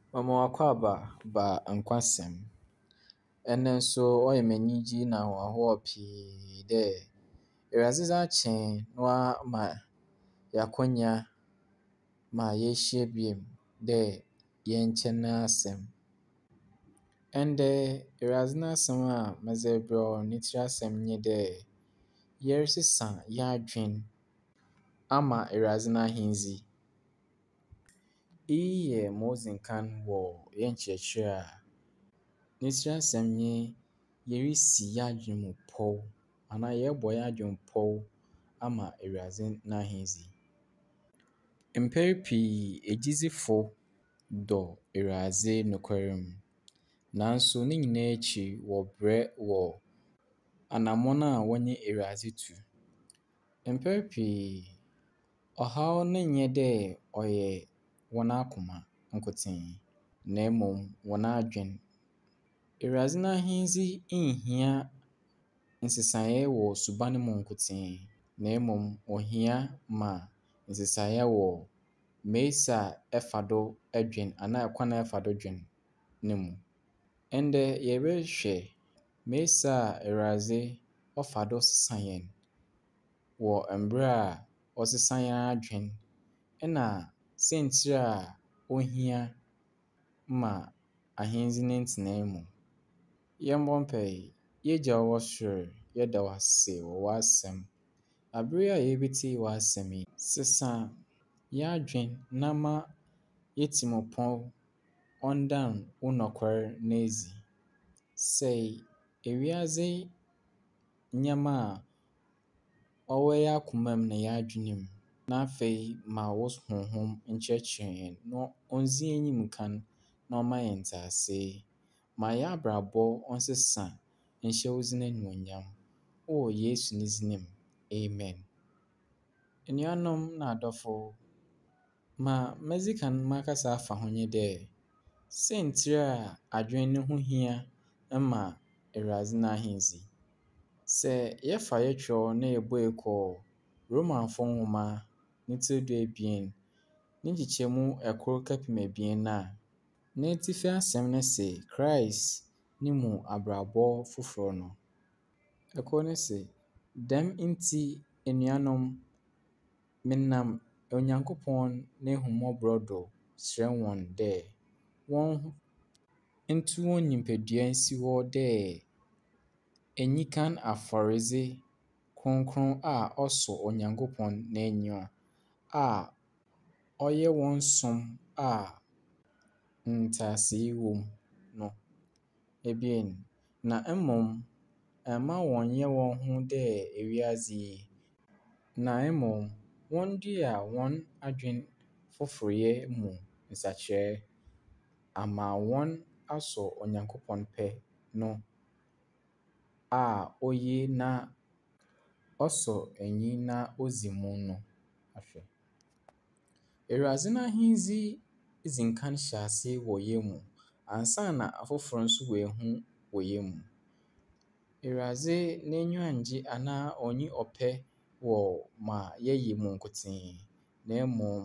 Mama wakwaba ba nkwasɛm. Ɛnnɛ nso ɔyɛ me anigye na ahoɔhoɔ pii dɛ Awurade dze akyɛ na wama yɛakwanya ma yɛahyia biom dɛ yɛnkyɛ n'asɛm. Ɛndɛ Awurade n'asɛm a medze rebrɛ wo ne tsir asɛm nye dɛ yɛresesa yɛadwen ama Awurade n'ahendze. Eyi yɛ ma odzi kan wɔ yɛn nkyerɛkyerɛ a ne tsir asɛm nye yɛresi yɛadwen mu pɔw anaa yɛrebɔ yɛadwen pɔw ama Awurade n'ahendze. Mpɛr pii egyidzefo dɔ Awurade nokwarsɛm, nanso ne nyinaa ekyir wɔbrɛ wɔ anammɔn a wɔnye Awurade tu. Mpɛr pii ɔhaw no nnyɛ dɛ ɔyɛ hɔn akoma nkotsee na mmom hɔn adwen. Awurade n'ahendze nhia nsesaeɛ wɔ suban mu nkotsee na mmom ohia ma nsesaeɛ wɔ mesi a ɛfa do dwen anaa kwan a ɛfa do dwen no mu. Ɛndɛ yɛrehwɛ mesi a Awurade ɔfa do sesa hɛn wɔ mber a ɔsesa hɛn adwen na siantsir a ohia ma ahendze ne ntenae mu. Yɛmbɔ mpae. Yɛn Agya a ɔwɔ sor, yɛda wo ase wɔ w'asɛm. Aber yi a yɛrebetsie w'asɛm yi, sesa yɛadwen na ma yɛtsimopɔn ɔndan wo nokwar no edzi. Sɛe ewiadze ndzɛmba a ɔwɔ yɛn akoma mu na yɛn adwen mu, na afei ma wo honhom nkyerɛkyerɛ hɛn na ondzi hɛn enyim kan na ɔmma hɛn ntsewasee. Ma yɛn abrabɔ ɔnsesa nhyɛ wo dzin animuonyam. Wɔ Yesu ne dzin mu, amen. Enuanom na adɔfo, ma medzi kan makasa afa ho nye dɛ, siantsir a adwen no ho hia ma Awurade n'ahendze. Sɛ yɛfa yɛtwerɛw na yɛbuei kɔ Romafo nhoma ne tsir du-ebien ne nkyekyɛmu 1-2 a, n'etsifi asɛm no se Christ ne mu abrabɔ fofor no. No se, dɛm ntsi enuanom, menam Onyankopɔn n'ehummɔborɔ do srɛ hɔn dɛ wonnto hɔn nyimpadua nsi hɔ dɛ enyikan afɔredze kronkron a ɔsɔ Onyankopɔn n'enyiwa a ɔyɛ hɔn som a nteasee wɔ mu no. Ebien, na mmom mma wɔnnyɛ hɔn ho dɛ ewiadze yi, na mmom wondua hɔn adwen foforɔyɛ mu nsakyerɛe ama hɔn asɔ Onyankopɔn pɛ no a oye na ɔsɔ enyi na odzi mu no ahwɛ. Awurade n'ahendze dzi kan hyɛ ase wɔ hɛn mu ansaana afofor so woehu wɔ hɛn mu. Awurade n'enyiwa nngye anaa onnyi ɔpɛ wɔ ma yɛyɛ mu nkotsee, na mmom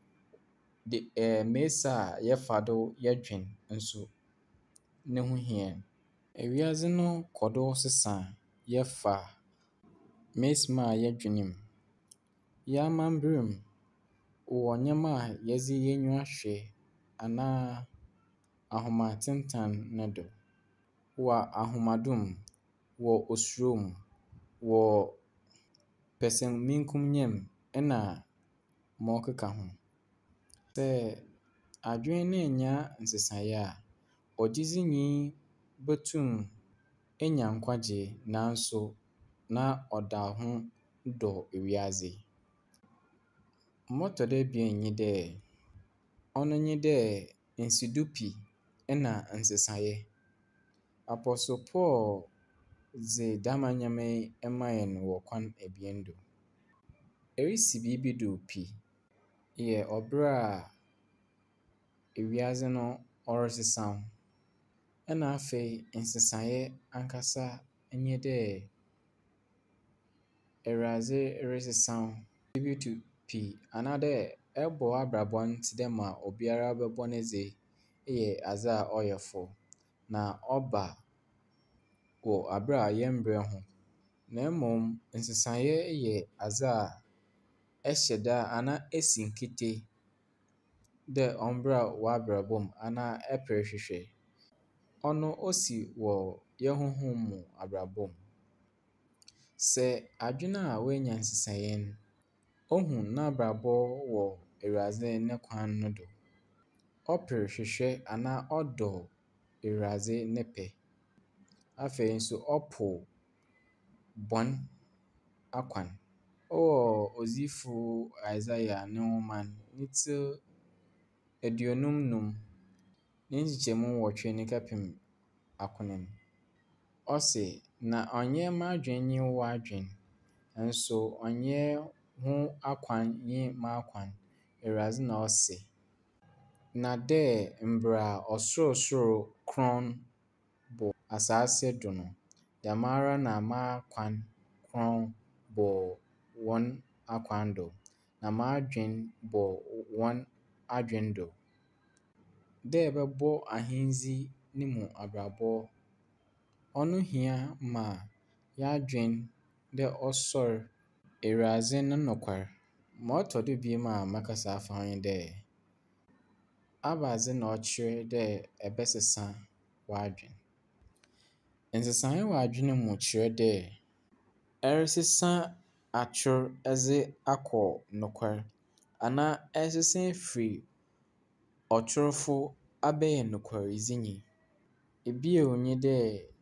mesi a yɛfa do dwen nso no ho hia. Ewiadze no kɔ do sesa yɛfa mesi a yɛdwen mu. Yɛn amambra mu, wɔ ndzɛmba a yɛdze hɛn enyiwa hwɛ anaa ahomatentan no do. Wɔ ahomado mu, wɔ osuro mu, wɔ pɛsɛmenkomnya mu na ma ɔkeka ho. Sɛ adwen no nnya nsesae a, ɔgyedzinyi botum enya nkwagye nanso na ɔda ho dɔ ewiadze. Mɔtɔ do ebien nye dɛ, ɔno nye dɛ nsido pi na nsesae. Apostle Paul dze dɛm ndzɛmba yi maa hɛn wɔ kwan ebien do. Erisi biribi do pi yɛ ɔber a ewiadze no ɔresesaw, na afei nsesae ankasa nye dɛ Awurade resesaw biribi do pi anaadɛ ɛbɔ w'abrabɔ no tse dɛ ma obiara bɛbɔ ne dze yɛ adze a ɔyɛ fɛw na ɔba wɔ aber a yɛmbrɛ ho. Na mmom nsesaeɛ yɛ adze a ɛhyɛ da anaa esi nkete dɛ ɔmbra w'abrabɔ mu anaa ɛper hwehwɛ. Ɔno osi wɔ hɛn honhom mu abrabɔ mu. Sɛ adwene a oenya nsesaeɛ no, ohu n'abrabɔ wɔ Ewurade ne kwan no do. Ɔper hwehwɛ anaa ɔdɔ Ewurade ne pɛ. Afei nso ɔpo bɔn akwan. Ɔwɔ Odiyifo Isaiah ne nwoma no, ne tsir 55 ne nkyekyɛmu 8 ne kɛpem 10 no, ɔse, “Na ɔnnyɛ m'adwen nye w'adwen, nso ɔnnyɛ ho akwan nye m'akwan,” Ewurade na ɔse. Na dɛ mbrɛ ɔsorosoro krɔn bɔ asase do no, dɛmara na m'akwan krɔn bɔ hɔn akwan do, na m'adwen bɔ hɔn adwen do. Dɛ yɛbɛbɔ ahendzi no mu abrabɔ, ɔno hia ma yɛadwen dɛ ɔsɔr Ewurade ne nokwar. Ma ɔtɔ do ebien a mɛkasa afa ho nye dɛ, aba adze na ɔkyerɛ dɛ ɛbɛsesa w'adwen. Nsesaeɛ wɔ adwene mu kyerɛ dɛ ɛresesa atwer dze akɔ nokwar anaa ɛresesa efiri ɔtworfo abɛyɛ nokwaredzinyi. Bio nye dɛ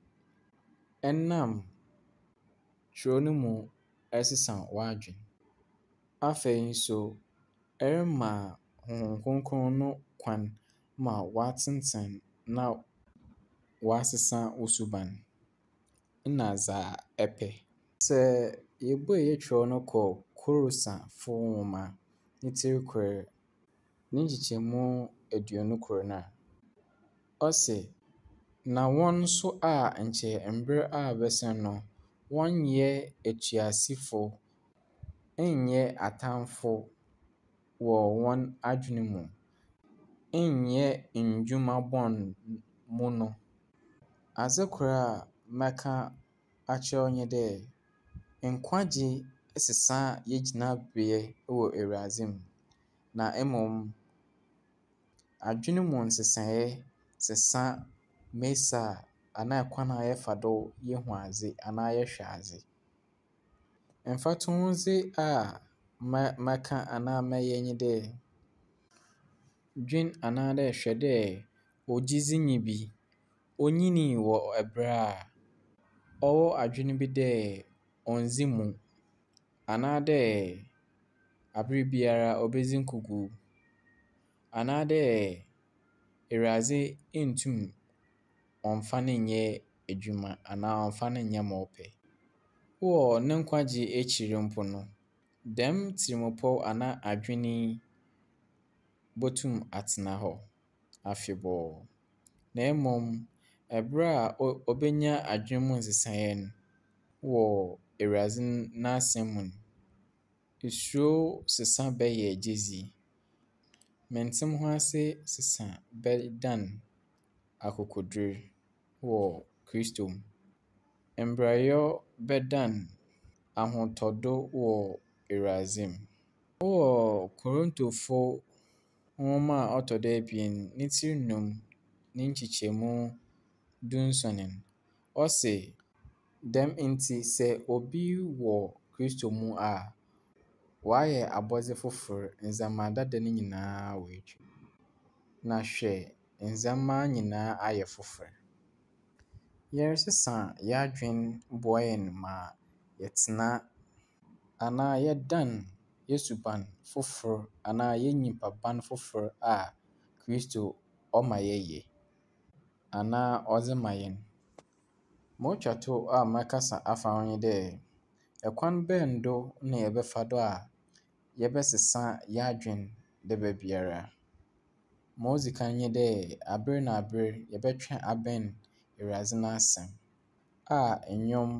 ɛnam kyerɛw no mu ɛsesa w'adwen. Afei nso ɛrema Honhom Kronkron no kwan ma ɔatsentsen na ɔasesa wo suban na dza ɛpɛ. Sɛ yebue yɛtwerɛw no kɔ Kolosafo nwoma ne tsir 1 ne nkyekyɛmu 21 no a, ɔse, “Na wɔn nso a nkyɛ mber a abɛsen no, wɔnnyɛ atuasefo, nnyɛ atamfo wɔ hɔn adwene mu, nnyɛ ndwuma bɔn mu no.” Adze kor a mɛka akyerɛ wo nye dɛ, nkwagye sesa hɛn gyinabea wɔ Ewurade mu, na mmom adwene mu nsesaeɛ sesa mesa anaa kwan a yɛfa do yehu adze anaa yɛhwɛ adze. Mfatohodzi a mɛka anaa mɛyɛ nye dɛ, dwen anaa dɛ hwɛ dɛ ogyedzinyi bi onyinii wɔ ber a ɔwɔ adwene bi dɛ onndzi mu anaa dɛ aber biara obedzi nkukuw anaa dɛ Ewurade nntum ɔmmfa no nnyɛ edwuma anaa ɔmmfa no nnyɛ ma ɔpɛ. Wɔ ne nkwagye ekyir mpo no, dɛm tirimopɔw anaa adwene yi botum atsena hɔ afebɔɔ. Na mmom ber a obenya adwene mu nsesaeɛ no wɔ Ewurade n'asɛm mu no, osuro sesa bɛyɛ gyedzi. Menntse mo ho ase sesa bɛdan akokodur wɔ Kristo mu. Mbrɛyɛ bɛdan ahotɔdo wɔ Ewurade mu. Wɔ Korintofo nwoma a ɔtɔ do 2 ne tsir 5 ne nkyekyɛmu 17 no, ɔse, “Dɛm ntsi sɛ obi wɔ Kristo mu a, ɔayɛ abɔdze fofor, ndzɛmba dada no nyinaa woetwa mu, na hwɛ, ndzɛmba nyinaa ayɛ fofor.” Yɛresesa yɛadwen boa hɛn ma yɛtsena anaa yɛdan hɛn suban fofor anaa hɛn nyimpaban fofor a Kristo ɔma yɛyɛ anaa ɔdze ma hɛn. Ma otwa to a mɛkasa afa ho nye dɛ, kwan bɛn do na yɛbɛfa do a yɛbɛsesa yɛadwen da biara? Ma odzi kan nye dɛ, aber na aber yɛbɛtwe abɛn Ewurade n'asɛm a ndwom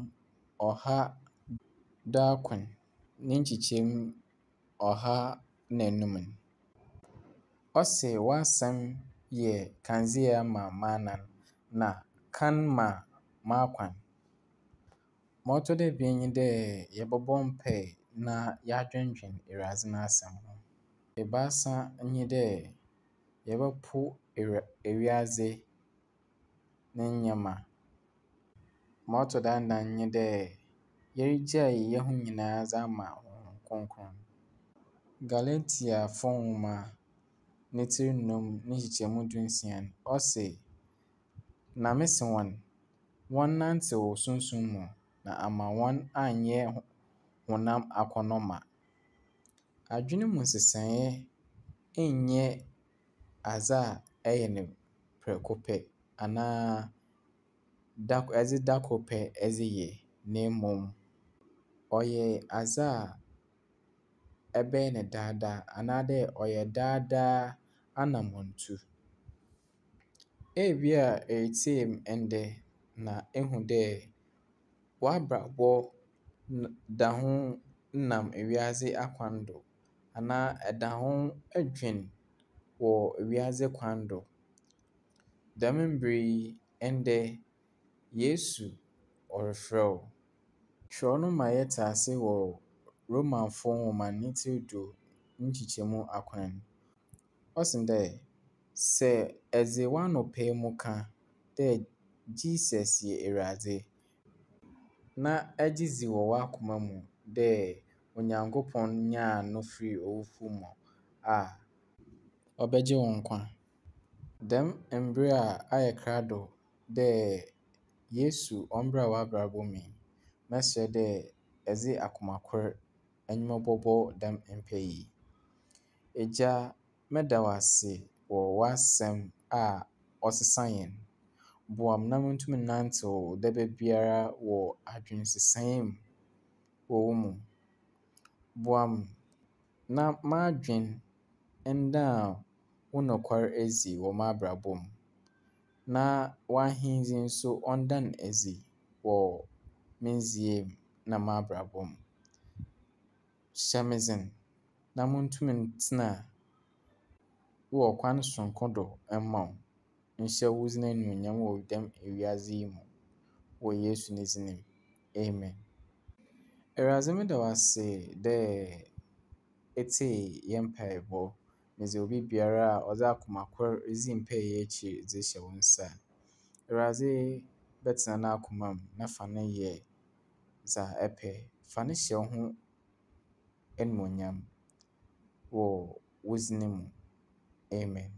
111 ne nkyekyɛmu 105 no. Ɔse, “W'asɛm yɛ kandzea ma m'anan na kan ma m'akwan. Ma ɔtɔ do ebien nye dɛ yɛbɛbɔ mpae na yɛadwendwen Ewurade n'asɛm ho. Ebiasa nye dɛ yɛbɛpo ewiadze ne ndzɛmba. Ma ɔtɔ do anan nye dɛ yɛregyae hɛn ho nyinaa dze ama Honhom Kronkron. Galatiafo nwoma ne tsir nnum ne nkyɛmu 16 no, ɔse, na mese hɔn, wɔnnantsew Sonsom mu na amma hɔn annyɛ honam akɔnnɔ. Adwene mu nsesae nnyɛ adze a ɛyɛ no prɛko pɛ anaa ɛdze da kor pɛ dze yɛ, na mbom ɔyɛ adze a ɛbɛyɛ no daa daa anaadɛ ɔyɛ daa daa anammɔntu. Ebia eretsie me ndɛ na ehu dɛ w'abrabɔ da ho nam ewiadze akwan do anaa ɛda ho dwen wɔ ewiadze kwan do. Dɛm mber yi, ndɛ Yesu ɔrefrɛ wo. Twerɛw no ma yɛtse ase wɔ Romafo nwoma ne tsir du ne nkyɛmu 9. Ɔse dɛ, sɛ ɛdze w'anopae mu ka dɛ Jesus yɛ Ewurade, na ɛgye dzi wɔ w'akoma mu dɛ Onyankopɔn nyaa no fii owufo mu a, ɔbɛgye wo nkwa. Dɛm mber a ayɛ krado dɛ Yesu ɔmbra w'abrabɔ mu yi, mɛserɛ dɛ ɛdze akoma kor enyi bɔbɔ dɛm mpae yi. Agya, mɛda wo ase wɔ w'asɛm a ɔsesa hɛn. Boa me na muntum nnantsew da biara wɔ adwensesae mu wɔ wo mu. Boa me na m'adwen ndan wo nokwar edzi wɔ m'abrabɔ mu, na w'ahendzi nso ɔndan edzi wɔ me ndzeyɛɛ mu na m'abrabɔ mu. Hyɛ me dzen na muntum ntsena wɔ kwan soronko do mma wo. Nhyɛ wo dzin animuonyam wɔ dɛm ewiadze yi mu. Wɔ Yesu ne dzin mu. Amen. Ewurade, meda wo ase dɛ etsie hɛn mpaebɔ. Medze obi biara a ɔdze akoma kor dzi mpae yi ekyir dze hyɛ wo nsa. Ewurade, bɛtsena n'akoma mu na fa no yɛ dza ɛpɛ. Fa no hyɛ wo ho animuonyam wɔ wo dzin mu. Amen.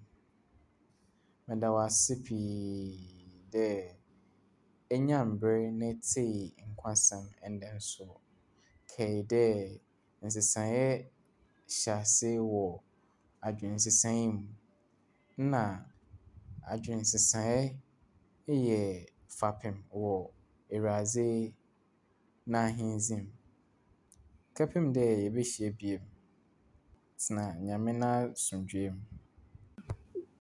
Meda wo ase pii dɛ enyaa mber na etsie nkwasɛm ndɛ so. Kae dɛ nsesae hyɛ ase wɔ adwensesae mu, na adwensesae yɛ fapem wɔ Ewurade n'ahendzi mu. Kɛpem dɛ yebehyia bio. Tsena Nyame n'asomdwee mu.